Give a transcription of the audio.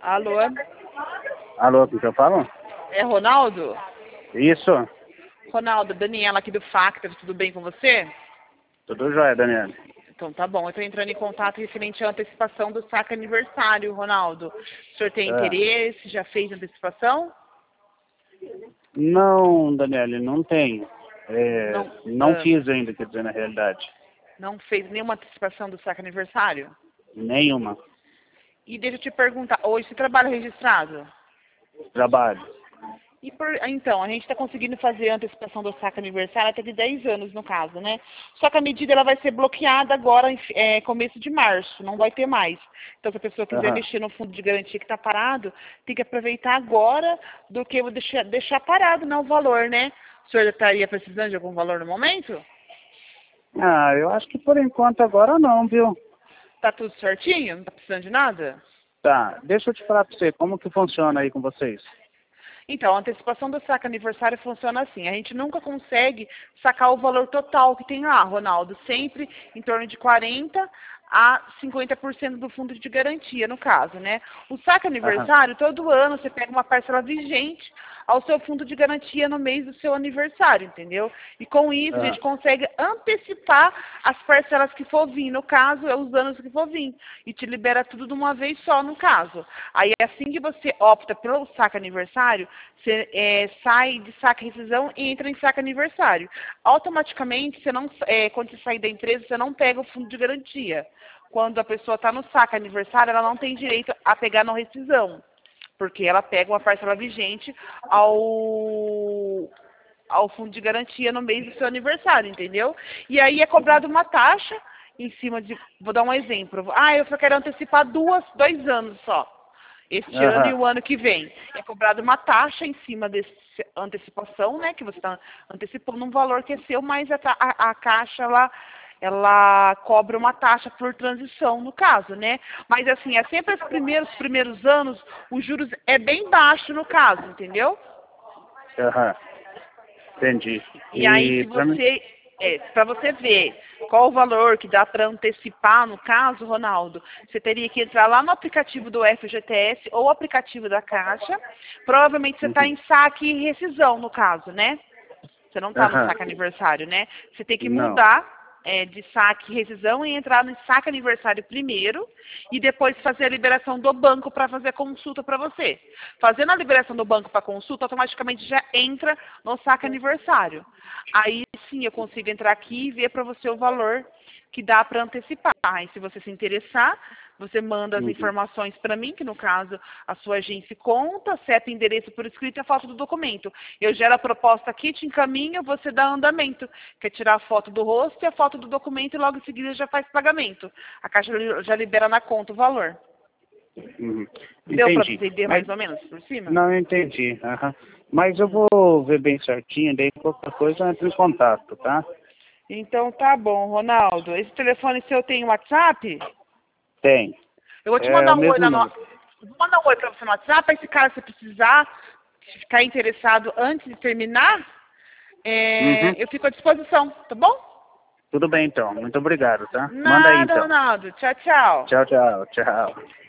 Alô? Alô, o que eu falo? É Ronaldo? Isso. Ronaldo, Daniela aqui do Factor, tudo bem com você? Tudo jóia, Daniela. Então tá bom, eu tô entrando em contato referente à antecipação do saque aniversário, Ronaldo. O senhor tem interesse? Já fez antecipação? Não, Daniela, não tenho. Não Não, fiz ainda, quer dizer, na realidade. não fez nenhuma antecipação do saque aniversário? Nenhuma. E deixa eu te perguntar, hoje você trabalha registrado? Trabalho. Então, a gente está conseguindo fazer a antecipação do saque aniversário até de 10 anos, no caso, né? Só que a medida ela vai ser bloqueada agora, começo de março, não vai ter mais. Então, se a pessoa quiser mexer no fundo de garantia que está parado, tem que aproveitar agora do que deixar parado, não o valor, né? O senhor estaria precisando de algum valor no momento? Ah, eu acho que por enquanto agora não, viu? Tá tudo certinho? Não tá precisando de nada? Tá, deixa eu te falar pra você, como que funciona aí com vocês? Então, a antecipação do saque aniversário funciona assim. A gente nunca consegue sacar o valor total que tem lá, Ronaldo. Sempre em torno de 40% a 50% do fundo de garantia, no caso, né? O saque aniversário, todo ano você pega uma parcela vigente ao seu fundo de garantia no mês do seu aniversário, entendeu? E com isso a gente consegue antecipar as parcelas que for vir, no caso, é os anos que for vir. E te libera tudo de uma vez só, no caso. Aí assim que você opta pelo saque aniversário, você sai de saque rescisão e entra em saque aniversário. Automaticamente, você não, quando você sair da empresa, você não pega o fundo de garantia. Quando a pessoa está no saque aniversário, ela não tem direito a pegar na rescisão, porque ela pega uma parcela vigente ao fundo de garantia no mês do seu aniversário, entendeu? E aí é cobrado uma taxa em cima de... Vou dar um exemplo. Eu só quero antecipar 2 anos só. Este ano e o ano que vem. É cobrado uma taxa em cima dessa antecipação, né? Que você está antecipando um valor que é seu, mas a caixa, ela cobra uma taxa por transição, no caso, né? Mas assim, é sempre os primeiros anos, os juros é bem baixo, no caso, entendeu? Entendi. E aí, se você... para você ver qual o valor que dá para antecipar, no caso, Ronaldo, você teria que entrar lá no aplicativo do FGTS ou aplicativo da Caixa. Provavelmente você está em saque e rescisão, no caso, né? Você não está no saque aniversário, né? Você tem que mudar de saque e rescisão e entrar no saque aniversário primeiro e depois fazer a liberação do banco para fazer a consulta para você. Fazendo a liberação do banco para consulta, automaticamente já entra no saque aniversário. Aí sim eu consigo entrar aqui e ver para você o valor que dá para antecipar. Aí se você se interessar, você manda as informações para mim, que no caso a sua agência conta, CEP, endereço por escrito e a foto do documento. Eu gero a proposta aqui, te encaminho, você dá andamento. Quer tirar a foto do rosto e a foto do documento e logo em seguida já faz pagamento. A Caixa já libera na conta o valor. Deu para entender mais ou menos por cima? Não, eu entendi. Mas eu vou ver bem certinho, daí qualquer coisa eu entro em contato, tá? Então tá bom, Ronaldo. Esse telefone seu tem WhatsApp? Tem. Eu vou te mandar um oi Vou mandar um oi pra você no WhatsApp, aí se caso você precisar, se ficar interessado antes de terminar, eu fico à disposição, tá bom? Tudo bem então, muito obrigado, tá? Manda aí Nada, então. Ronaldo. Tchau, tchau. Tchau, tchau, tchau.